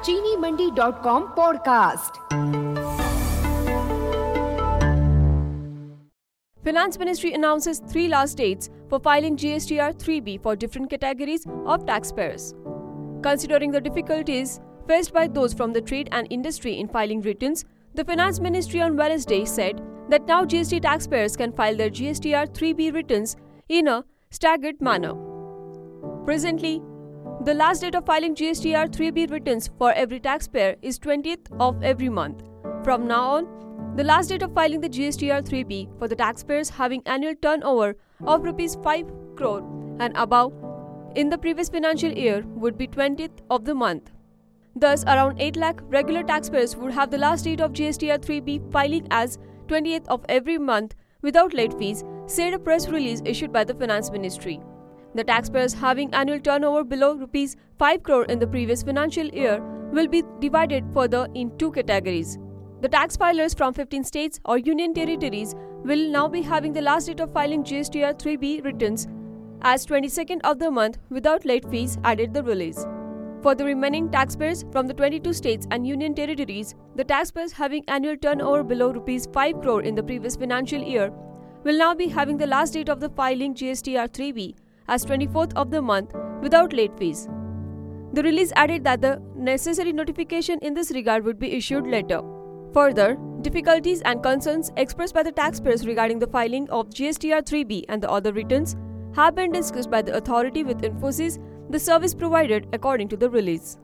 cheenimandi.com podcast. Finance Ministry announces 3 last dates for filing GSTR 3B for different categories of taxpayers. Considering the difficulties faced by those from the trade and industry in filing returns, the Finance Ministry on Wednesday said that now GST taxpayers can file their GSTR 3B returns in a staggered manner. Presently, the last date of filing GSTR 3B returns for every taxpayer is 20th of every month. From now on, the last date of filing the GSTR 3B for the taxpayers having annual turnover of Rs 5 crore and above in the previous financial year would be 20th of the month. Thus, around 8 lakh regular taxpayers would have the last date of GSTR 3B filing as 20th of every month without late fees, said a press release issued by the Finance Ministry. The taxpayers having annual turnover below Rs 5 crore in the previous financial year will be divided further in 2 categories. The tax filers from 15 states or union territories will now be having the last date of filing GSTR 3B returns as 22nd of the month without late fees, added the release. For the remaining taxpayers from the 22 states and union territories, the taxpayers having annual turnover below Rs 5 crore in the previous financial year will now be having the last date of the filing GSTR 3B as 24th of the month without late fees. The release added that the necessary notification in this regard would be issued later. Further, difficulties and concerns expressed by the taxpayers regarding the filing of GSTR 3B and the other returns have been discussed by the authority with Infosys, the service provided according to the release.